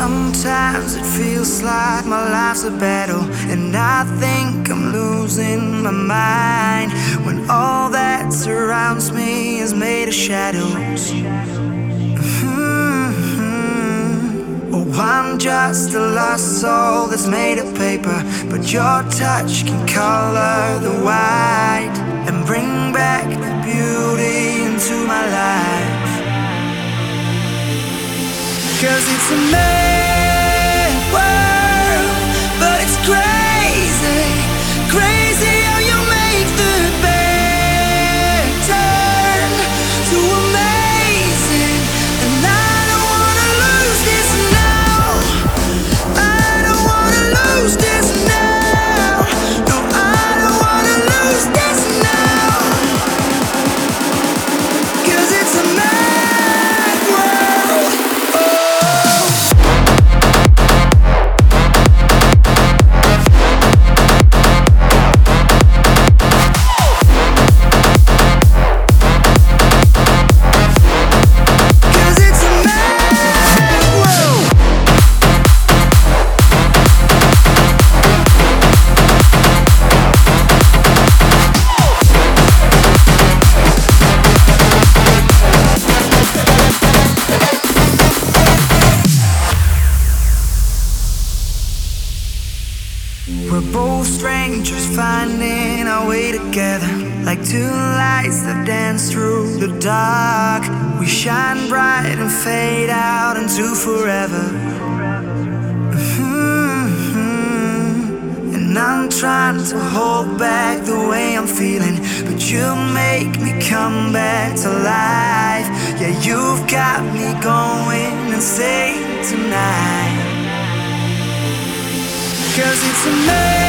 Sometimes it feels like my life's a battle, and I think I'm losing my mind when all that surrounds me is made of shadows. Oh, I'm just a lost soul that's made of paper, but your touch can color the white and bring back the beauty into my life. 'Cause it's a mad world, but it's crazy, crazy how you make the bad turn so amazing. And I don't wanna lose this now. I don't wanna lose this now. No, I don't wanna lose this now. 'Cause it's a mad world. We're both strangers finding our way together, like two lights that dance through the dark. We shine bright and fade out into forever. And I'm trying to hold back the way I'm feeling, but you make me come back to life. Yeah, you've got me going insane tonight. 'Cause it's a